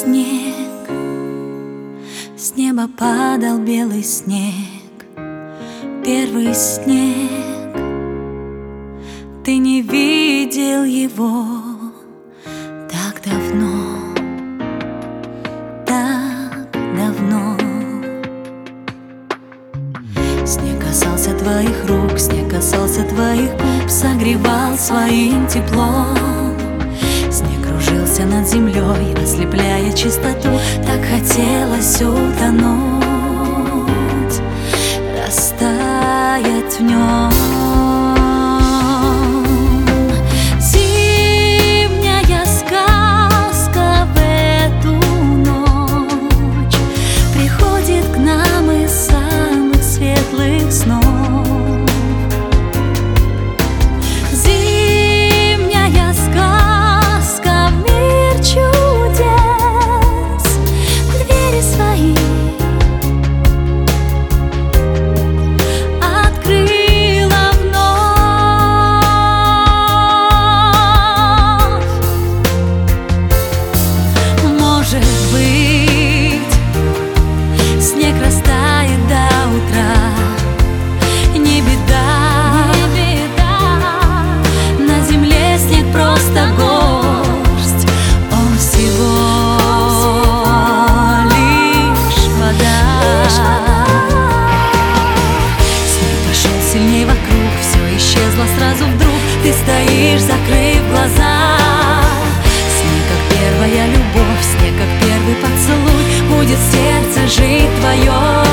снег, с неба падал белый снег, первый снег. Ты не видел его так давно, так давно. Снег касался твоих рук, снег касался твоих губ, согревал своим теплом. Снег кружился над землей, ослепляя чистоту. Так хотелось утонуть, растаять в нем. Зимняя сказка в эту ночь приходит к нам из самых светлых снов. Сразу вдруг ты стоишь, закрыв глаза. Снег, как первая любовь, снег, как первый поцелуй, будет в сердце жить твое.